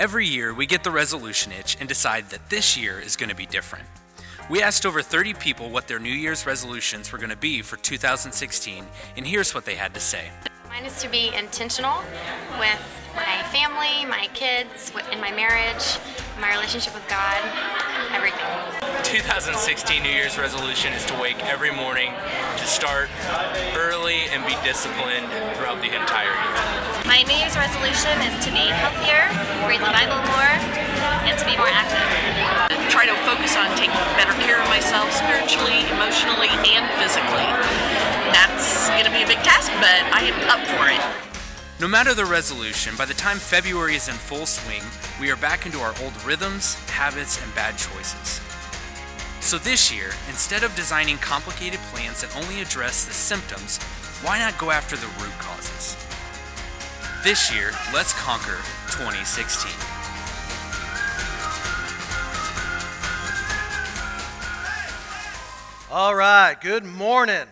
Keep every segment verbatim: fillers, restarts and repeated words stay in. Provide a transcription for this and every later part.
Every year, we get the resolution itch and decide that this year is going to be different. We asked over thirty people what their New Year's resolutions were going to be for two thousand sixteen, and here's what they had to say. Mine is to be intentional with my family, my kids, in my marriage, my relationship with God, everything. two thousand sixteen New Year's resolution is to wake every morning, to start early and be disciplined throughout the entire year. My New Year's resolution is to be healthier, read the Bible more, and to be more active. Try to focus on taking better care of myself spiritually, emotionally, and physically. That's going to be a big task, but I am up for it. No matter the resolution, by the time February is in full swing, we are back into our old rhythms, habits, and bad choices. So this year, instead of designing complicated plans that only address the symptoms, why not go after the root causes? This year, let's conquer twenty sixteen. All right, good morning.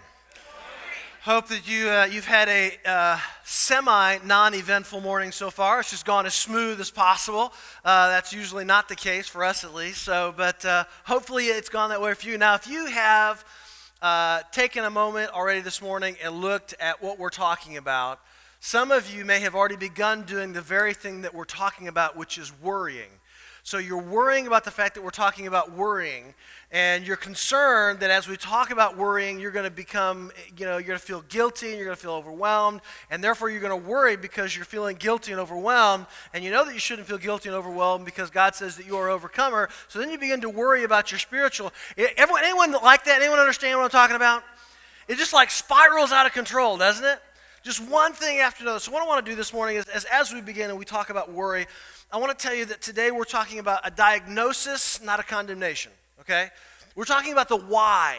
Hope that you, uh, you've had a uh, semi-non-eventful morning so far. It's just gone as smooth as possible. Uh, that's usually not the case for us at least. So, but uh, hopefully it's gone that way for you. Now, if you have uh, taken a moment already this morning and looked at what we're talking about, some of you may have already begun doing the very thing that we're talking about, which is worrying. So you're worrying about the fact that we're talking about worrying, and you're concerned that as we talk about worrying, you're going to become, you know, you're going to feel guilty and you're going to feel overwhelmed, and therefore you're going to worry because you're feeling guilty and overwhelmed, and you know that you shouldn't feel guilty and overwhelmed because God says that you are an overcomer. So then you begin to worry about your spiritual. Everyone, anyone like that? Anyone understand what I'm talking about? It just like spirals out of control, doesn't it? Just one thing after another. So what I want to do this morning is, as, as we begin and we talk about worry, I want to tell you that today we're talking about a diagnosis, not a condemnation, okay? We're talking about the why.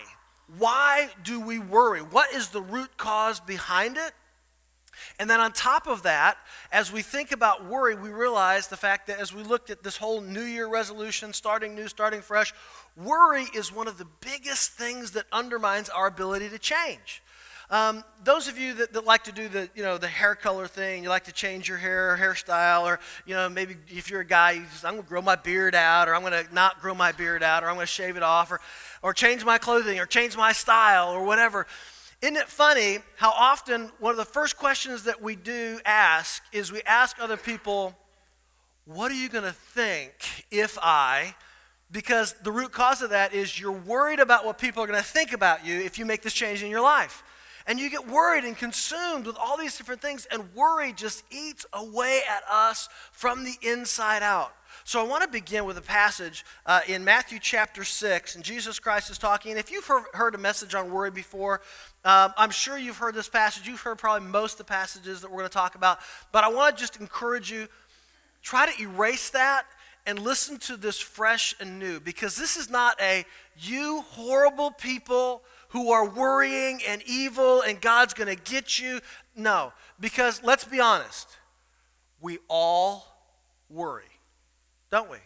Why do we worry? What is the root cause behind it? And then on top of that, as we think about worry, we realize the fact that as we looked at this whole New Year resolution, starting new, starting fresh, worry is one of the biggest things that undermines our ability to change. Um, those of you that, that like to do the, you know, the hair color thing, you like to change your hair or hairstyle, or, you know, maybe if you're a guy, you just, I'm going to grow my beard out, or I'm going to not grow my beard out, or I'm going to shave it off, or, or change my clothing, or change my style, or whatever. Isn't it funny how often one of the first questions that we do ask is we ask other people, what are you going to think if I... Because the root cause of that is you're worried about what people are going to think about you if you make this change in your life. And you get worried and consumed with all these different things, and worry just eats away at us from the inside out. So I want to begin with a passage uh, in Matthew chapter six, and Jesus Christ is talking. And if you've heard, heard a message on worry before, um, I'm sure you've heard this passage. You've heard probably most of the passages that we're going to talk about. But I want to just encourage you, try to erase that and listen to this fresh and new, because this is not a you horrible people who are worrying and evil and God's going to get you. No, because let's be honest, we all worry, don't we?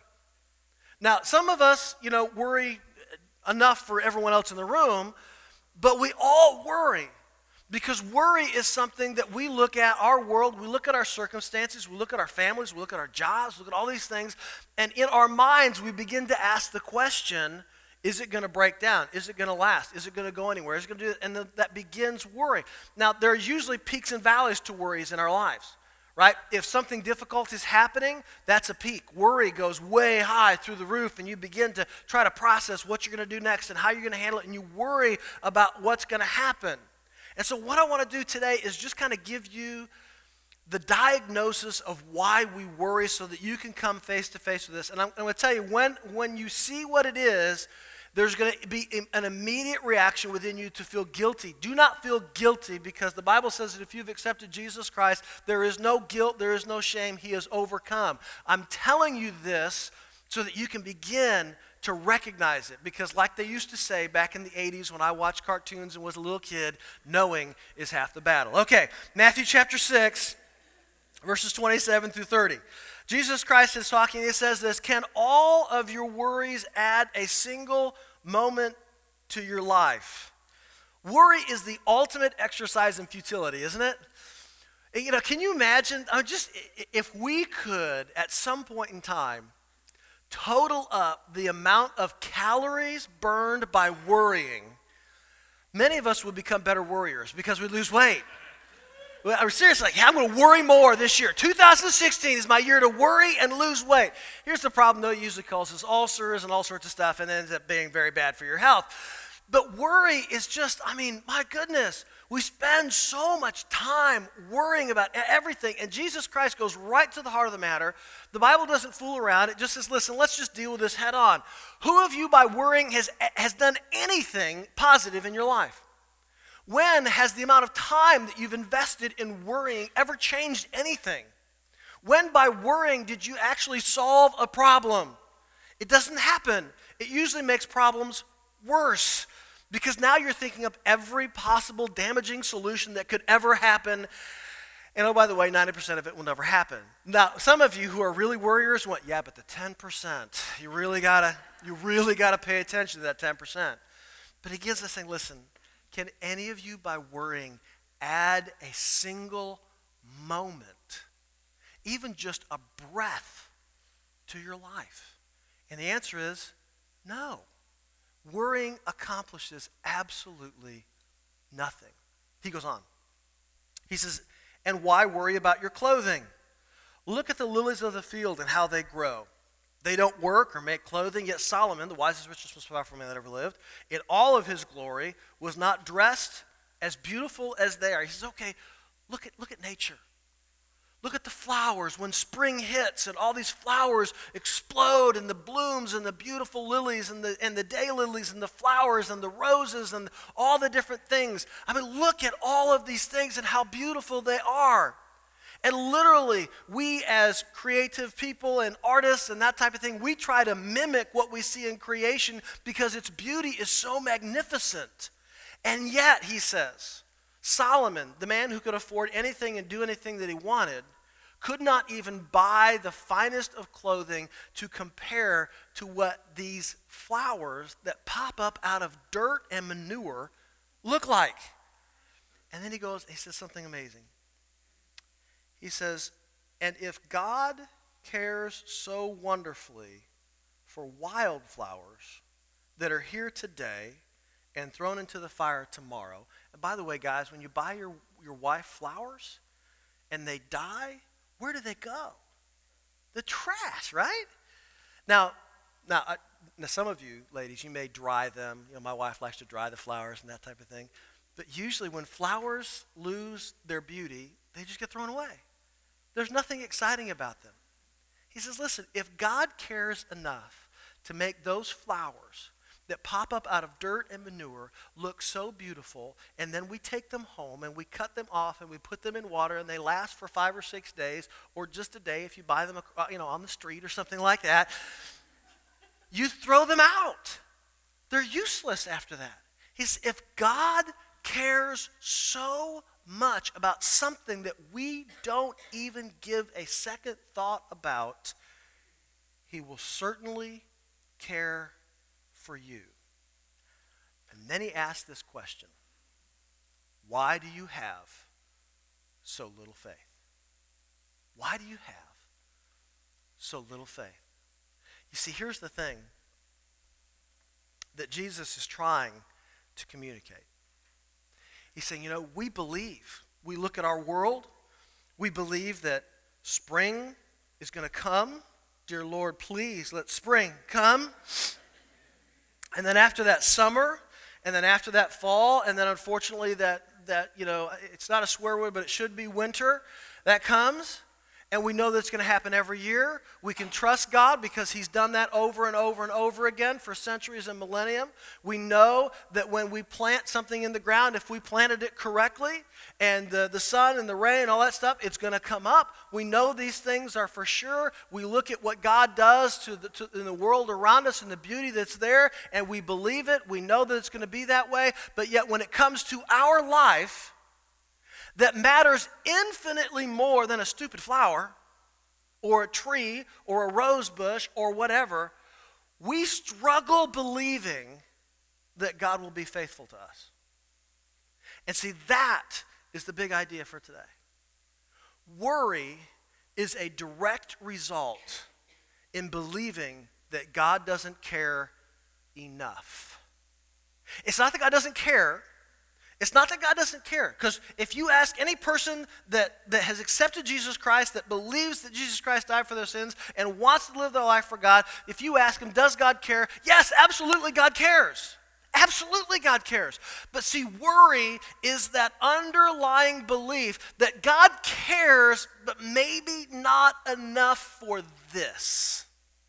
Now, some of us, you know, worry enough for everyone else in the room, but we all worry. Because worry is something that we look at our world, we look at our circumstances, we look at our families, we look at our jobs, we look at all these things, and in our minds we begin to ask the question, is it going to break down? Is it going to last? Is it going to go anywhere? Is it going to do it? And the, that begins worry. Now, there are usually peaks and valleys to worries in our lives, right? If something difficult is happening, that's a peak. Worry goes way high through the roof, and you begin to try to process what you're going to do next and how you're going to handle it, and you worry about what's going to happen. And so what I want to do today is just kind of give you the diagnosis of why we worry so that you can come face to face with this. And I'm, I'm going to tell you, when, when you see what it is, there's going to be an immediate reaction within you to feel guilty. Do not feel guilty, because the Bible says that if you've accepted Jesus Christ, there is no guilt, there is no shame. He has overcome. I'm telling you this so that you can begin to recognize it, because like they used to say back in the eighties when I watched cartoons and was a little kid, knowing is half the battle. Okay, Matthew chapter six, verses twenty-seven through thirty. Jesus Christ is talking, he says this, can all of your worries add a single moment to your life? Worry is the ultimate exercise in futility, isn't it? You know, can you imagine, uh, just if we could, at some point in time, total up the amount of calories burned by worrying, many of us would become better worriers because we lose weight. We're seriously like, hey, I'm going to worry more this year. two thousand sixteen is my year to worry and lose weight. Here's the problem, though. It usually causes ulcers and all sorts of stuff and ends up being very bad for your health. But worry is just, I mean, my goodness, we spend so much time worrying about everything, and Jesus Christ goes right to the heart of the matter. The Bible doesn't fool around. It just says, listen, let's just deal with this head on. Who of you by worrying has, has done anything positive in your life? When has the amount of time that you've invested in worrying ever changed anything? When by worrying did you actually solve a problem? It doesn't happen. It usually makes problems worse because now you're thinking of every possible damaging solution that could ever happen. And oh, by the way, ninety percent of it will never happen. Now, some of you who are really worriers went, yeah, but the ten percent, you really gotta, you really gotta pay attention to that ten percent. But he gives us saying, listen, can any of you, by worrying, add a single moment, even just a breath, to your life? And the answer is no. Worrying accomplishes absolutely nothing. He goes on. He says, and why worry about your clothing? Look at the lilies of the field and how they grow. They don't work or make clothing, yet Solomon, the wisest, richest, most powerful man that ever lived, in all of his glory, was not dressed as beautiful as they are. He says, okay, look at, look at nature. Look at the flowers when spring hits and all these flowers explode and the blooms and the beautiful lilies and the, and the daylilies and the flowers and the roses and all the different things. I mean, look at all of these things and how beautiful they are. And literally, we as creative people and artists and that type of thing, we try to mimic what we see in creation because its beauty is so magnificent. And yet, he says, Solomon, the man who could afford anything and do anything that he wanted, could not even buy the finest of clothing to compare to what these flowers that pop up out of dirt and manure look like. And then he goes, he says something amazing. He says, and if God cares so wonderfully for wildflowers that are here today and thrown into the fire tomorrow, and by the way, guys, when you buy your, your wife flowers and they die, where do they go? The trash, right? Now, now, I, now some of you ladies, you may dry them. You know, my wife likes to dry the flowers and that type of thing. But usually when flowers lose their beauty, they just get thrown away. There's nothing exciting about them. He says, listen, if God cares enough to make those flowers that pop up out of dirt and manure look so beautiful, and then we take them home and we cut them off and we put them in water and they last for five or six days or just a day if you buy them, you know, on the street or something like that, you throw them out. They're useless after that. He's, if God cares so much about something that we don't even give a second thought about, he will certainly care for you. And then he asks this question: why do you have so little faith? Why do you have so little faith? You see, here's the thing that Jesus is trying to communicate. He's saying, you know, we believe. We look at our world. We believe that spring is going to come. Dear Lord, please let spring come. And then after that, summer. And then after that, fall. And then unfortunately, that, that you know, it's not a swear word, but it should be winter. That comes. And we know that's going to happen every year. We can trust God because he's done that over and over and over again for centuries and millennium. We know that when we plant something in the ground, if we planted it correctly, and the, the sun and the rain and all that stuff, it's going to come up. We know these things are for sure. We look at what God does to the, to, in the world around us and the beauty that's there, and we believe it. We know that it's going to be that way. But yet when it comes to our life, that matters infinitely more than a stupid flower or a tree or a rose bush or whatever, we struggle believing that God will be faithful to us. And see, that is the big idea for today. Worry is a direct result in believing that God doesn't care enough. It's not that God doesn't care. It's not that God doesn't care. Because if you ask any person that, that has accepted Jesus Christ, that believes that Jesus Christ died for their sins and wants to live their life for God, if you ask them, does God care? Yes, absolutely God cares. Absolutely God cares. But see, worry is that underlying belief that God cares, but maybe not enough for this.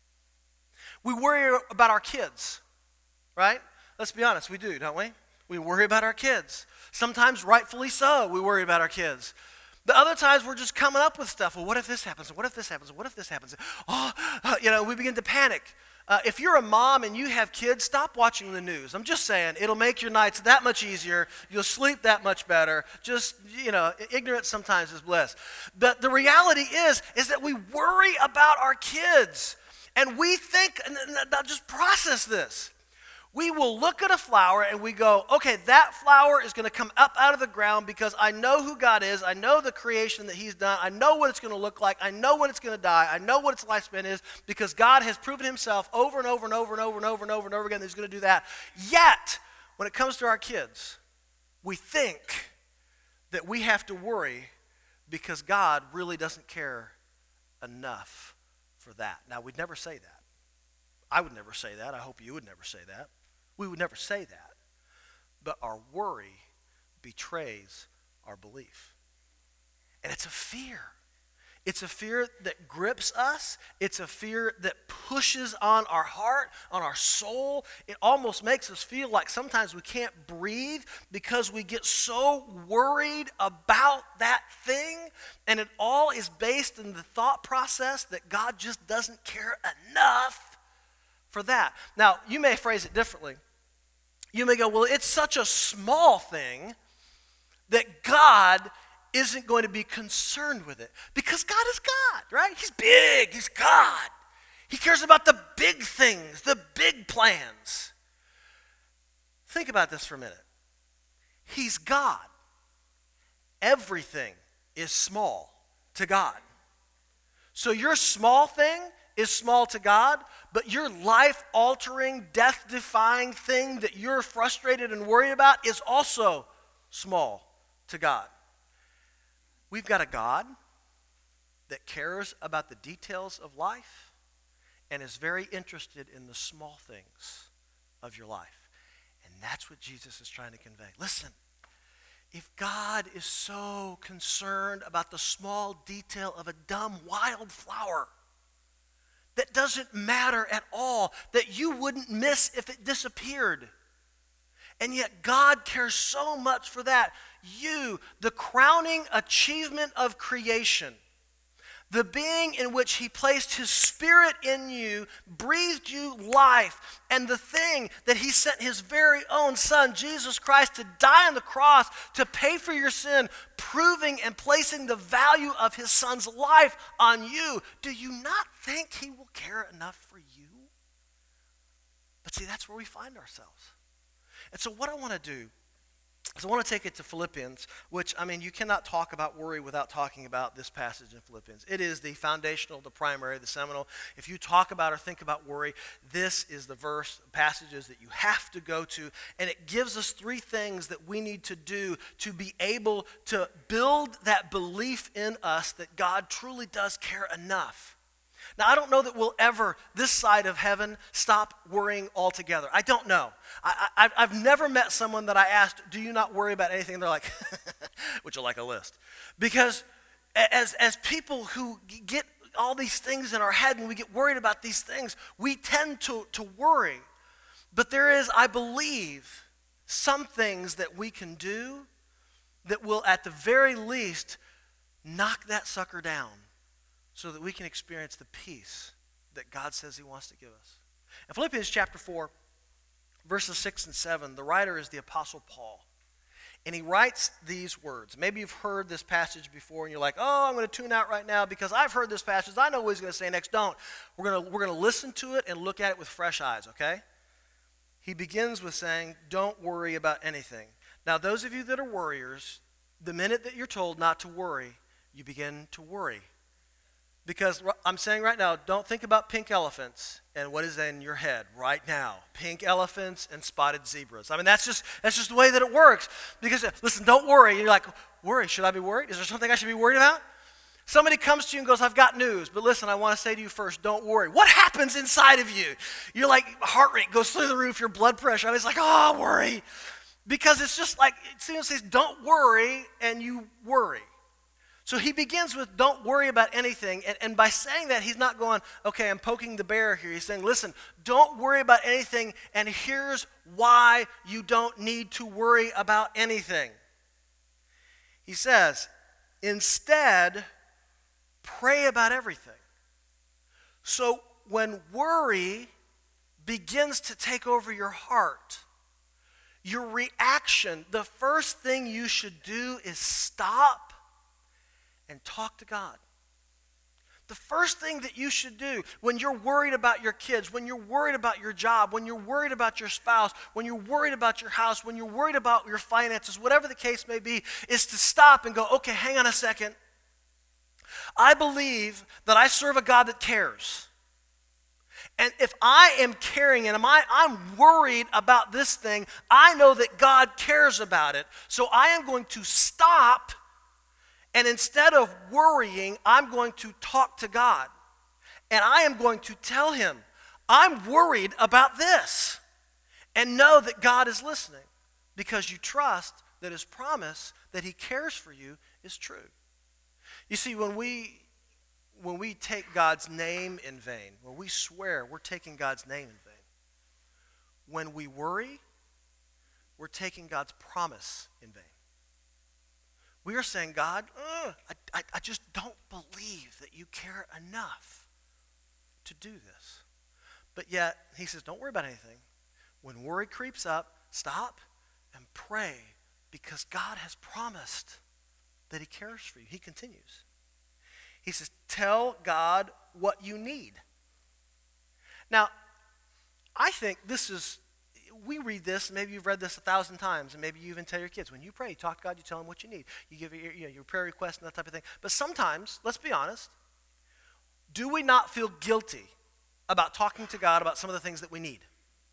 We worry about our kids, right? Let's be honest, we do, don't we? We worry about our kids. Sometimes rightfully so, we worry about our kids. The other times we're just coming up with stuff. Well, what if this happens? What if this happens? What if this happens? Oh, you know, we begin to panic. Uh, if you're a mom and you have kids, stop watching the news. I'm just saying, it'll make your nights that much easier. You'll sleep that much better. Just, you know, ignorance sometimes is bliss. But the reality is, is that we worry about our kids. And we think, now just process this. We will look at a flower and we go, okay, that flower is going to come up out of the ground because I know who God is. I know the creation that he's done. I know what it's going to look like. I know when it's going to die. I know what its lifespan is because God has proven himself over and over and over and over and over and over and over again that he's going to do that. Yet, when it comes to our kids, we think that we have to worry because God really doesn't care enough for that. Now, we'd never say that. I would never say that. I hope you would never say that. We would never say that. But our worry betrays our belief. And it's a fear. It's a fear that grips us. It's a fear that pushes on our heart, on our soul. It almost makes us feel like sometimes we can't breathe because we get so worried about that thing. And it all is based in the thought process that God just doesn't care enough for that. Now, you may phrase it differently. You may go, well, it's such a small thing that God isn't going to be concerned with it. Because God is God, right? He's big. He's God. He cares about the big things, the big plans. Think about this for a minute. He's God. Everything is small to God. So your small thing is small to God, but your life-altering, death-defying thing that you're frustrated and worried about is also small to God. We've got a God that cares about the details of life and is very interested in the small things of your life. And that's what Jesus is trying to convey. Listen, if God is so concerned about the small detail of a dumb wild flower that doesn't matter at all, that you wouldn't miss if it disappeared, and yet God cares so much for that, you, the crowning achievement of creation, the being in which he placed his spirit in you, breathed you life, and the thing that he sent his very own son, Jesus Christ, to die on the cross to pay for your sin, proving and placing the value of his son's life on you, do you not think he will care enough for you? But see, that's where we find ourselves. And so what I want to do is I want to take it to Philippians, which, I mean, you cannot talk about worry without talking about this passage in Philippians. It is the foundational, the primary, the seminal. If you talk about or think about worry, this is the verse, passages that you have to go to. And it gives us three things that we need to do to be able to build that belief in us that God truly does care enough. Now, I don't know that we'll ever, this side of heaven, stop worrying altogether. I don't know. I, I, I've never met someone that I asked, do you not worry about anything? And they're like, would you like a list? Because as, as people who get all these things in our head and we get worried about these things, we tend to, to worry. But there is, I believe, some things that we can do that will, at the very least, knock that sucker down, so that we can experience the peace that God says he wants to give us. In Philippians chapter four, verses six and seven, the writer is the Apostle Paul. And he writes these words. Maybe you've heard this passage before and you're like, oh, I'm going to tune out right now because I've heard this passage. I know what he's going to say next. Don't. We're going to, we're going to listen to it and look at it with fresh eyes, okay? He begins with saying, don't worry about anything. Now, those of you that are worriers, the minute that you're told not to worry, you begin to worry. Because I'm saying right now, don't think about pink elephants and what is in your head right now. Pink elephants and spotted zebras. I mean, that's just that's just the way that it works. Because, listen, don't worry. And you're like, worry, should I be worried? Is there something I should be worried about? Somebody comes to you and goes, I've got news. But listen, I want to say to you first, don't worry. What happens inside of you? You're like, heart rate goes through the roof, your blood pressure. I mean, it's like, oh, worry. Because it's just like, it seems says, don't worry, and you worry. So he begins with don't worry about anything. And, and by saying that, he's not going, okay, I'm poking the bear here. He's saying, listen, don't worry about anything. And here's why you don't need to worry about anything. He says, instead, pray about everything. So when worry begins to take over your heart, your reaction, the first thing you should do is stop and talk to God. The first thing that you should do when you're worried about your kids, when you're worried about your job, when you're worried about your spouse, when you're worried about your house, when you're worried about your finances, whatever the case may be, is to stop and go, okay, hang on a second. I believe that I serve a God that cares. And if I am caring and am I, I'm worried about this thing, I know that God cares about it. So I am going to stop. And instead of worrying, I'm going to talk to God. And I am going to tell him, I'm worried about this. And know that God is listening. Because you trust that his promise that he cares for you is true. You see, when we, when we take God's name in vain, when we swear, we're taking God's name in vain. When we worry, we're taking God's promise in vain. We are saying, God, uh, I, I, I just don't believe that you care enough to do this. But yet, he says, don't worry about anything. When worry creeps up, stop and pray because God has promised that he cares for you. He continues. He says, tell God what you need. Now, I think this is, we read this, maybe you've read this a thousand times, and maybe you even tell your kids, when you pray, you talk to God, you tell him what you need. You give your, you know, your prayer request and that type of thing. But sometimes, let's be honest, do we not feel guilty about talking to God about some of the things that we need?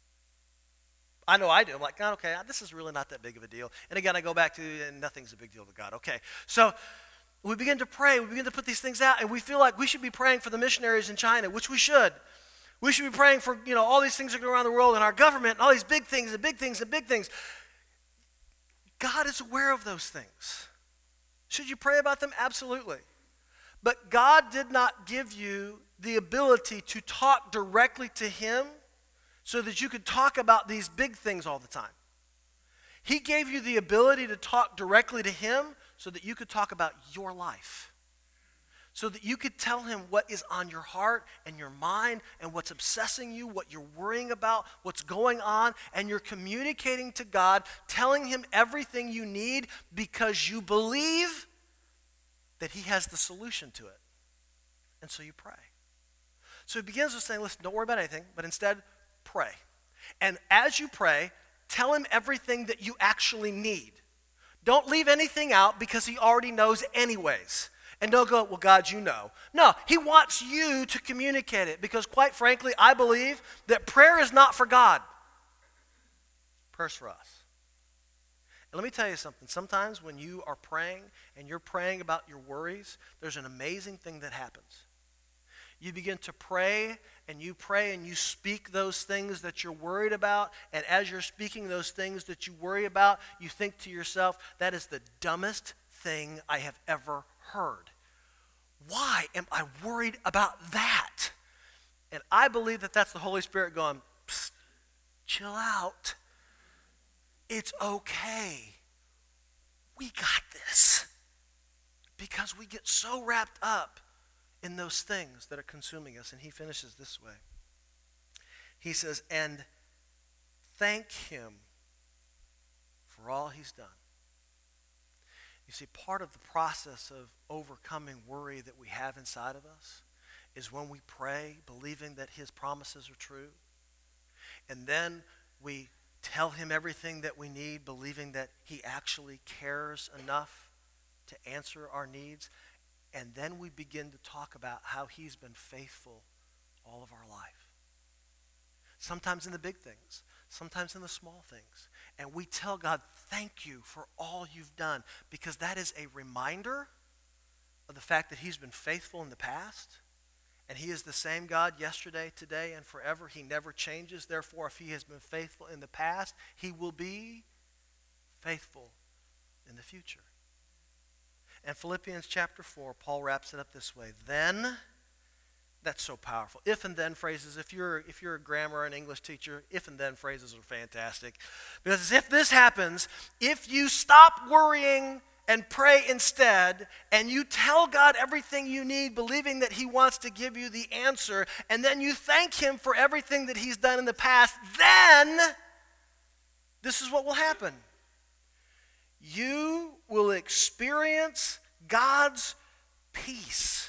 I know I do. I'm like, God, okay, this is really not that big of a deal. And again, I go back to, and nothing's a big deal to God. Okay, so we begin to pray, we begin to put these things out, and we feel like we should be praying for the missionaries in China, which we should. We should be praying for, you know, all these things that go around the world and our government and all these big things and big things and big things. God is aware of those things. Should you pray about them? Absolutely. But God did not give you the ability to talk directly to him so that you could talk about these big things all the time. He gave you the ability to talk directly to him so that you could talk about your life. So that you could tell him what is on your heart and your mind and what's obsessing you, what you're worrying about, what's going on, and you're communicating to God, telling him everything you need because you believe that he has the solution to it. And so you pray. So he begins with saying, listen, don't worry about anything, but instead pray. And as you pray, tell him everything that you actually need. Don't leave anything out because he already knows anyways. And don't go, well, God, you know. No, he wants you to communicate it because quite frankly, I believe that prayer is not for God. Prayer's for us. And let me tell you something. Sometimes when you are praying and you're praying about your worries, there's an amazing thing that happens. You begin to pray and you pray and you speak those things that you're worried about. And as you're speaking those things that you worry about, you think to yourself, that is the dumbest thing I have ever heard. Why am I worried about that? And I believe that that's the Holy Spirit going, psst, chill out. It's okay. We got this. Because we get so wrapped up in those things that are consuming us. And he finishes this way. He says, and thank him for all he's done. You see, part of the process of overcoming worry that we have inside of us is when we pray, believing that his promises are true. And then we tell him everything that we need, believing that he actually cares enough to answer our needs. And then we begin to talk about how he's been faithful all of our life. Sometimes in the big things, sometimes in the small things. And we tell God, thank you for all you've done, because that is a reminder of the fact that he's been faithful in the past, and he is the same God yesterday, today, and forever. He never changes. Therefore, if he has been faithful in the past, he will be faithful in the future. And Philippians chapter four, Paul wraps it up this way. Then, that's so powerful. If and then phrases, if you're if you're a grammar or an English teacher, if and then phrases are fantastic. Because if this happens, if you stop worrying and pray instead, and you tell God everything you need, believing that he wants to give you the answer, and then you thank him for everything that he's done in the past, then this is what will happen. You will experience God's peace,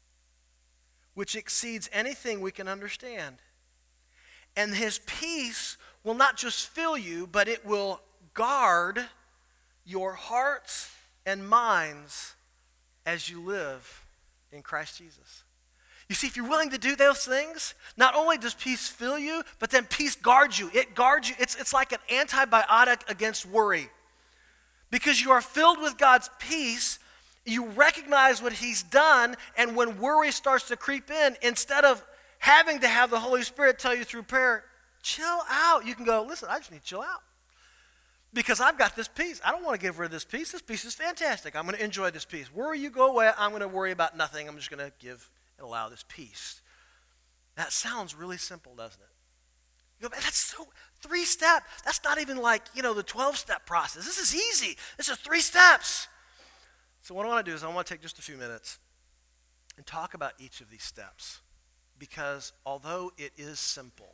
which exceeds anything we can understand. And his peace will not just fill you, but it will guard your hearts and minds as you live in Christ Jesus. You see, if you're willing to do those things, not only does peace fill you, but then peace guards you. It guards you. It's, it's like an antibiotic against worry. Because you are filled with God's peace, you recognize what he's done, and when worry starts to creep in, instead of having to have the Holy Spirit tell you through prayer, chill out, you can go, listen, I just need to chill out. Because I've got this peace. I don't want to get rid of this peace. This peace is fantastic. I'm going to enjoy this peace. Worry, you go away. I'm going to worry about nothing. I'm just going to give and allow this peace. That sounds really simple, doesn't it? You go, man, that's so, three step. That's not even like, you know, the twelve-step process. This is easy. This is three steps. So what I want to do is I want to take just a few minutes and talk about each of these steps. Because although it is simple,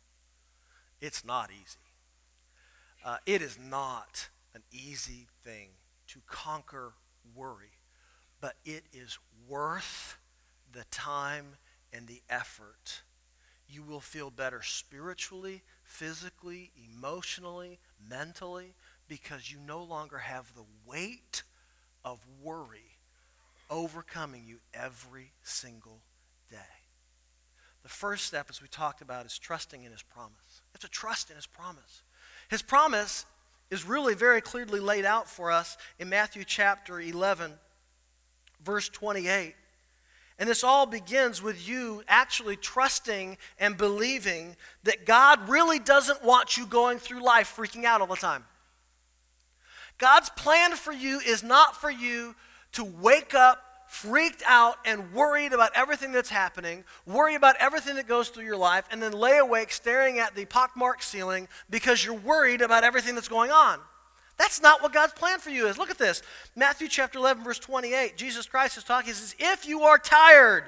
it's not easy. Uh, it is not an easy thing to conquer worry, but it is worth the time and the effort. You will feel better spiritually, physically, emotionally, mentally, because you no longer have the weight of worry overcoming you every single day. The first step, as we talked about, is trusting in his promise. You have to trust in his promise. His promise is really very clearly laid out for us in Matthew chapter eleven, verse twenty-eight. And this all begins with you actually trusting and believing that God really doesn't want you going through life freaking out all the time. God's plan for you is not for you to wake up freaked out and worried about everything that's happening, worry about everything that goes through your life, and then lay awake staring at the pockmarked ceiling because you're worried about everything that's going on. That's not what God's plan for you is. Look at this. Matthew chapter eleven, verse twenty-eight. Jesus Christ is talking. He says, if you are tired,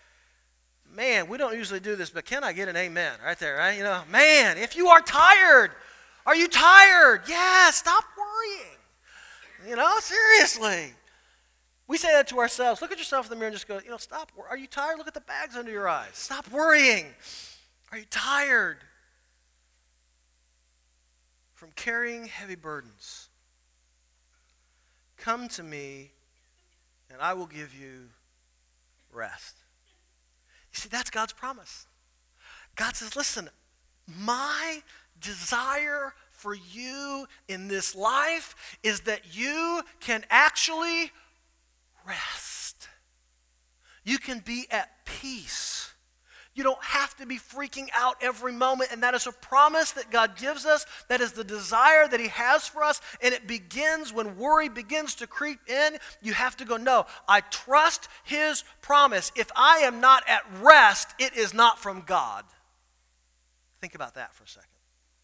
man, we don't usually do this, but can I get an amen right there, right? You know, man, if you are tired, are you tired? Yeah, stop worrying. You know, seriously. We say that to ourselves. Look at yourself in the mirror and just go, you know, stop. Are you tired? Look at the bags under your eyes. Stop worrying. Are you tired from carrying heavy burdens? Come to me, and I will give you rest. You see, that's God's promise. God says, listen, my desire for you in this life is that you can actually rest. You can be at peace. You don't have to be freaking out every moment, and that is a promise that God gives us. That is the desire that he has for us, and it begins when worry begins to creep in. You have to go, no, I trust his promise. If I am not at rest, it is not from God. Think about that for a second.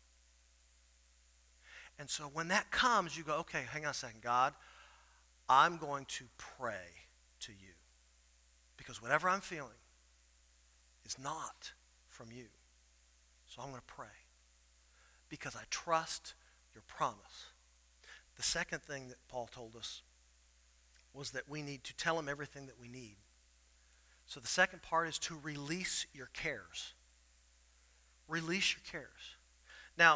And so when that comes, you go, okay, hang on a second, God, I'm going to pray to you, because whatever I'm feeling is not from you. So I'm going to pray because I trust your promise. The second thing that Paul told us was that we need to tell him everything that we need. So the second part is to release your cares. Release your cares. Now,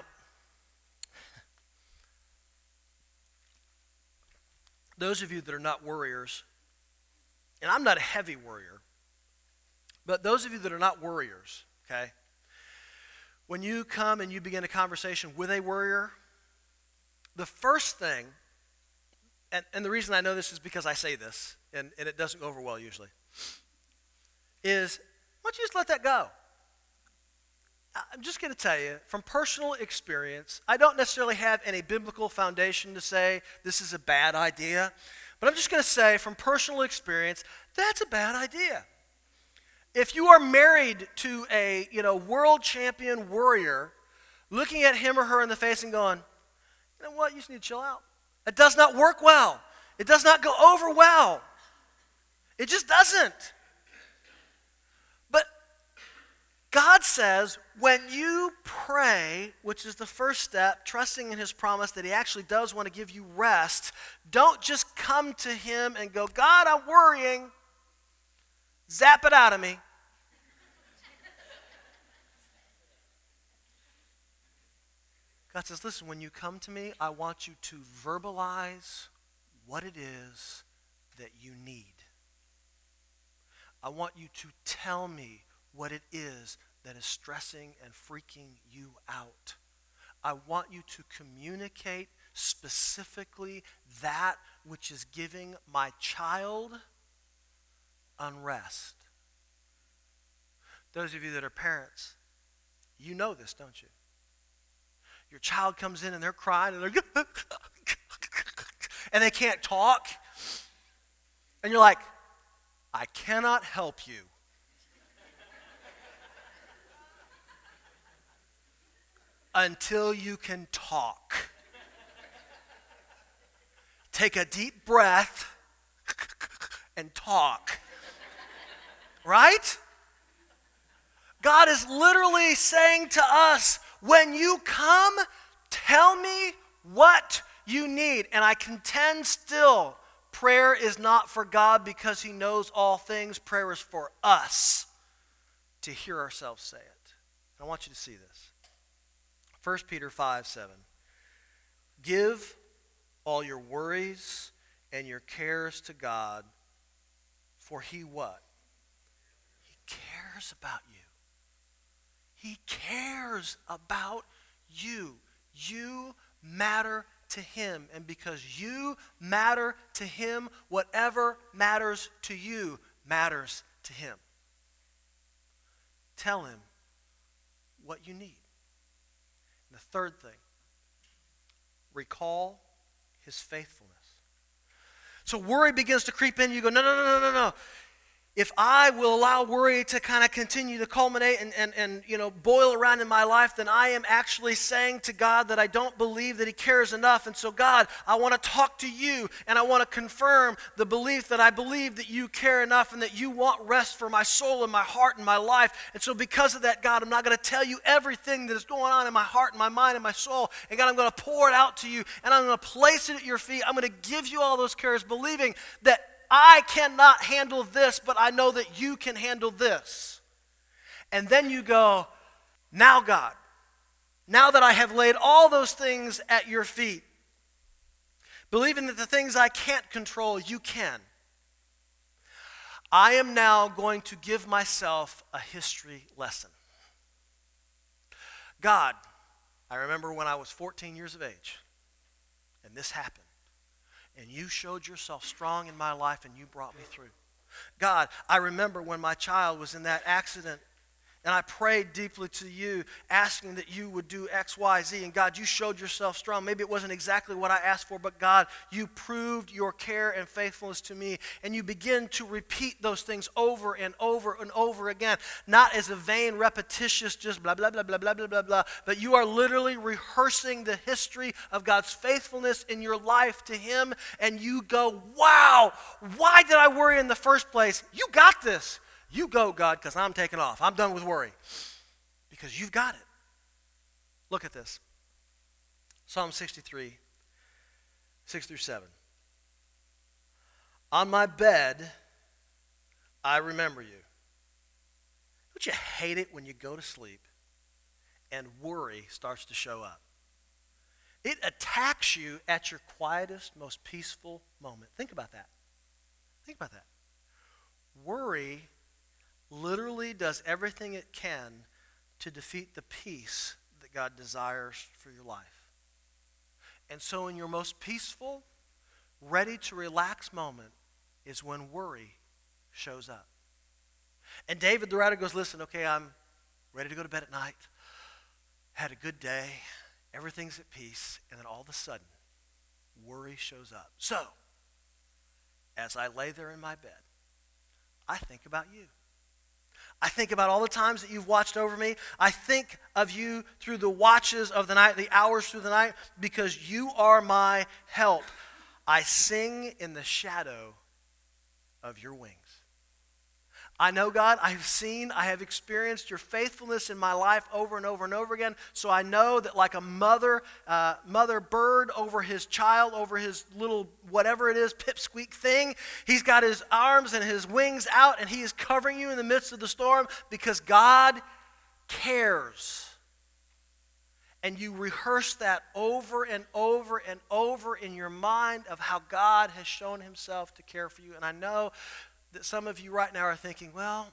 those of you that are not worriers, and I'm not a heavy worrier, but those of you that are not worriers, okay, when you come and you begin a conversation with a worrier, the first thing, and, and the reason I know this is because I say this, and, and it doesn't go over well usually, is why don't you just let that go? I'm just going to tell you, from personal experience, I don't necessarily have any biblical foundation to say this is a bad idea, but I'm just going to say from personal experience, that's a bad idea. If you are married to a, you know, world champion warrior, looking at him or her in the face and going, you know what, you just need to chill out. It does not work well. It does not go over well. It just doesn't. But God says, when you pray, which is the first step, trusting in his promise that he actually does want to give you rest, don't just come to him and go, God, I'm worrying. Zap it out of me. God says, listen, when you come to me, I want you to verbalize what it is that you need. I want you to tell me what it is that is stressing and freaking you out. I want you to communicate specifically that which is giving my child unrest. Those of you that are parents, you know this, don't you? Your child comes in and they're crying and they're and they can't talk. And you're like, I cannot help you. Until you can talk. Take a deep breath and talk. Right? God is literally saying to us, when you come, tell me what you need. And I contend still, prayer is not for God because he knows all things. Prayer is for us to hear ourselves say it. I want you to see this. First Peter five seven. Give all your worries and your cares to God, for he what? He cares about you. He cares about you. You matter to him. And because you matter to him, whatever matters to you matters to him. Tell him what you need. And the third thing, recall his faithfulness. So worry begins to creep in. You go, no, no, no, no, no, no. If I will allow worry to kind of continue to culminate and, and, and you know boil around in my life, then I am actually saying to God that I don't believe that he cares enough. And so God, I want to talk to you and I want to confirm the belief that I believe that you care enough and that you want rest for my soul and my heart and my life. And so because of that, God, I'm not going to tell you everything that is going on in my heart and my mind and my soul. And God, I'm going to pour it out to you and I'm going to place it at your feet. I'm going to give you all those cares, believing that I cannot handle this, but I know that you can handle this. And then you go, now God, now that I have laid all those things at your feet, believing that the things I can't control, you can, I am now going to give myself a history lesson. God, I remember when I was fourteen years of age, and this happened. And you showed yourself strong in my life and you brought me through. God, I remember when my child was in that accident and I prayed deeply to you, asking that you would do X, Y, Z. And God, you showed yourself strong. Maybe it wasn't exactly what I asked for, but God, you proved your care and faithfulness to me. And you begin to repeat those things over and over and over again. Not as a vain, repetitious, just blah, blah, blah, blah, blah, blah, blah, blah. But you are literally rehearsing the history of God's faithfulness in your life to him. And you go, wow, why did I worry in the first place? You got this. You go, God, because I'm taking off. I'm done with worry. Because you've got it. Look at this. Psalm sixty-three, six through seven. On my bed, I remember you. Don't you hate it when you go to sleep and worry starts to show up? It attacks you at your quietest, most peaceful moment. Think about that. Think about that. worry literally does everything it can to defeat the peace that God desires for your life. And so in your most peaceful, ready to relax moment is when worry shows up. And David the writer goes, listen, okay, I'm ready to go to bed at night. Had a good day. Everything's at peace. And then all of a sudden, worry shows up. So, as I lay there in my bed, I think about you. I think about all the times that you've watched over me. I think of you through the watches of the night, the hours through the night, because you are my help. I sing in the shadow of your wings. I know, God, I've seen, I have experienced your faithfulness in my life over and over and over again. So I know that like a mother, uh, mother bird over his child, over his little whatever it is, pipsqueak thing, he's got his arms and his wings out and he is covering you in the midst of the storm because God cares. And you rehearse that over and over and over in your mind of how God has shown himself to care for you. And I know that some of you right now are thinking, well,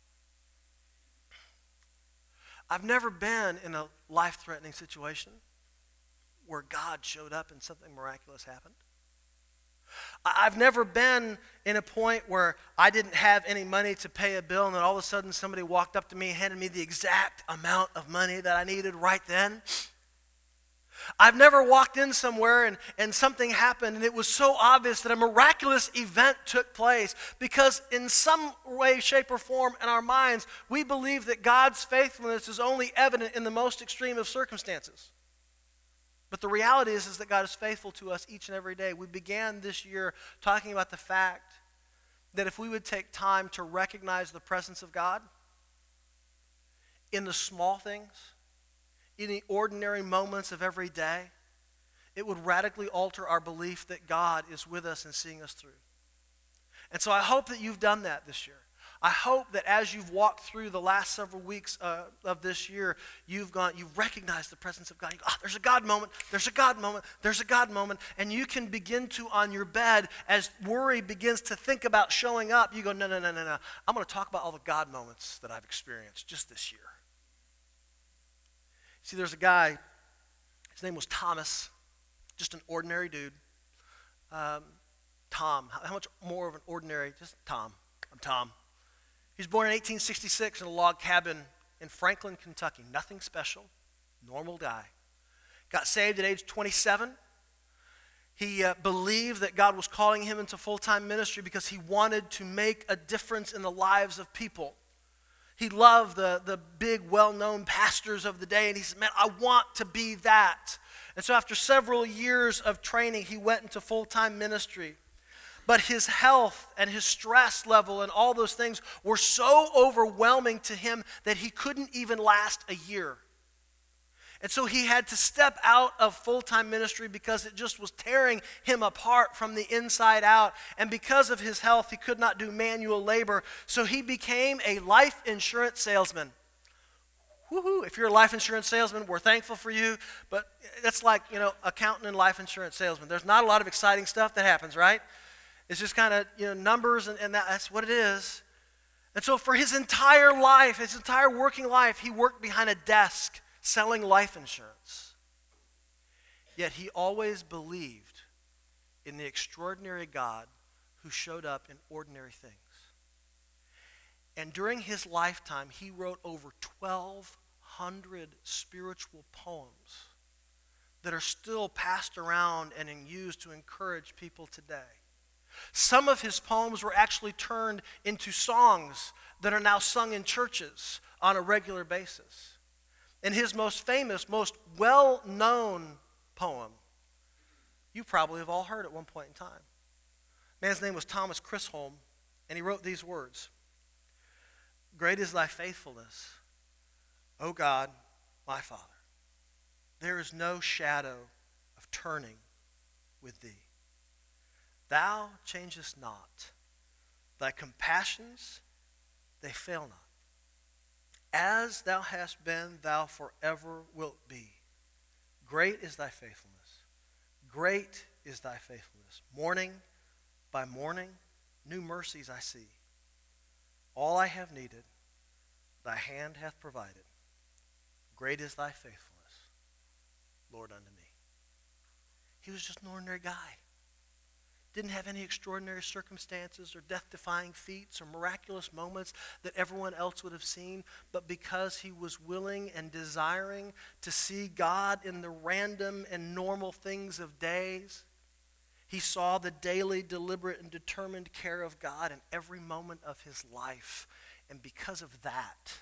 I've never been in a life-threatening situation where God showed up and something miraculous happened. I've never been in a point where I didn't have any money to pay a bill and then all of a sudden somebody walked up to me and handed me the exact amount of money that I needed right then. I've never walked in somewhere and, and something happened and it was so obvious that a miraculous event took place because in some way, shape, or form in our minds, we believe that God's faithfulness is only evident in the most extreme of circumstances. But the reality is, is that God is faithful to us each and every day. We began this year talking about the fact that if we would take time to recognize the presence of God in the small things, in the ordinary moments of every day, it would radically alter our belief that God is with us and seeing us through. And so I hope that you've done that this year. I hope that as you've walked through the last several weeks uh, of this year, you've gone, you've recognized the presence of God. You go, oh, there's a God moment, there's a God moment, there's a God moment. And you can begin to, on your bed, as worry begins to think about showing up, you go, no, no, no, no, no. I'm going to talk about all the God moments that I've experienced just this year. See, there's a guy, his name was Thomas, just an ordinary dude. Um, Tom, how much more of an ordinary, just Tom, I'm Tom. He was born in eighteen sixty-six in a log cabin in Franklin, Kentucky. Nothing special, normal guy. Got saved at age twenty-seven. He uh, believed that God was calling him into full-time ministry because he wanted to make a difference in the lives of people. He loved the, the big, well-known pastors of the day, and he said, man, I want to be that. And so after several years of training, he went into full-time ministry. But his health and his stress level and all those things were so overwhelming to him that he couldn't even last a year. And so he had to step out of full-time ministry because it just was tearing him apart from the inside out. And because of his health, he could not do manual labor. So he became a life insurance salesman. Woohoo! If you're a life insurance salesman, we're thankful for you. But that's like, you know, accountant and life insurance salesman. There's not a lot of exciting stuff that happens, right? It's just kind of, you know, numbers and, and that, that's what it is. And so for his entire life, his entire working life, he worked behind a desk selling life insurance. Yet he always believed in the extraordinary God who showed up in ordinary things. And during his lifetime, he wrote over twelve hundred spiritual poems that are still passed around and used to encourage people today. Some of his poems were actually turned into songs that are now sung in churches on a regular basis. And his most famous, most well-known poem, you probably have all heard at one point in time. Man's name was Thomas Chisholm, and he wrote these words. Great is thy faithfulness, O God, my Father. There is no shadow of turning with thee. Thou changest not. Thy compassions, they fail not. As thou hast been, thou forever wilt be. Great is thy faithfulness. Great is thy faithfulness. Morning by morning, new mercies I see. all I have needed, thy hand hath provided. Great is thy faithfulness, Lord, unto me. He was just an ordinary guy. Didn't have any extraordinary circumstances or death-defying feats or miraculous moments that everyone else would have seen, but because he was willing and desiring to see God in the random and normal things of days, he saw the daily, deliberate, and determined care of God in every moment of his life. And because of that,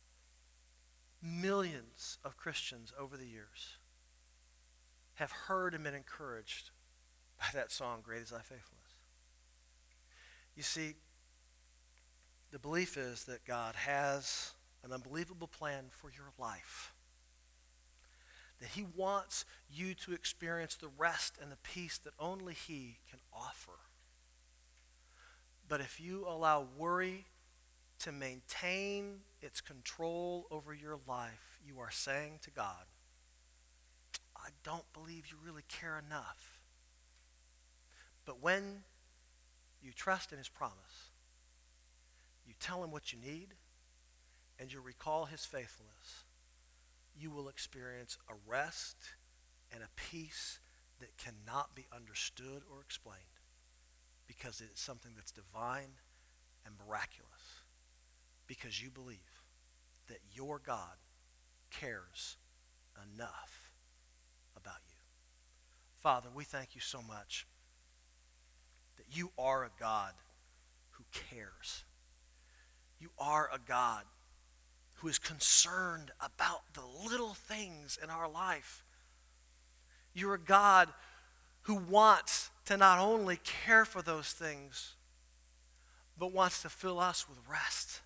millions of Christians over the years have heard and been encouraged by that song, Great is Thy Faithfulness. You see, the belief is that God has an unbelievable plan for your life. That he wants you to experience the rest and the peace that only he can offer. But if you allow worry to maintain its control over your life, you are saying to God, I don't believe you really care enough. But when you trust in his promise, you tell him what you need, and you recall his faithfulness, you will experience a rest and a peace that cannot be understood or explained, because it is something that's divine and miraculous, because you believe that your God cares enough about you. Father, we thank you so much that you are a God who cares. You are a God who is concerned about the little things in our life. You're a God who wants to not only care for those things, but wants to fill us with rest.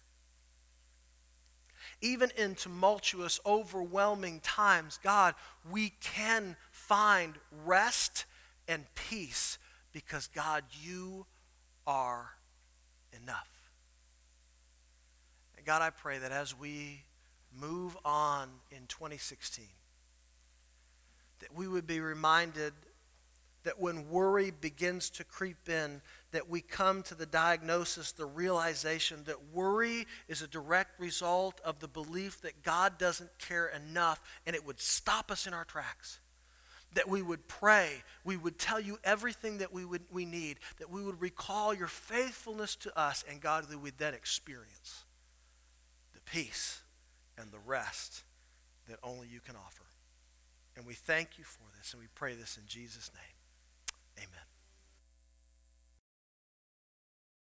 Even in tumultuous, overwhelming times, God, we can find rest and peace because, God, you are enough. And God, I pray that as we move on in twenty sixteen, that we would be reminded that when worry begins to creep in, that we come to the diagnosis, the realization that worry is a direct result of the belief that God doesn't care enough, and it would stop us in our tracks. That we would pray, we would tell you everything that we would we need, that we would recall your faithfulness to us, and God, that we would then experience the peace and the rest that only you can offer. And we thank you for this, and we pray this in Jesus' name. Amen.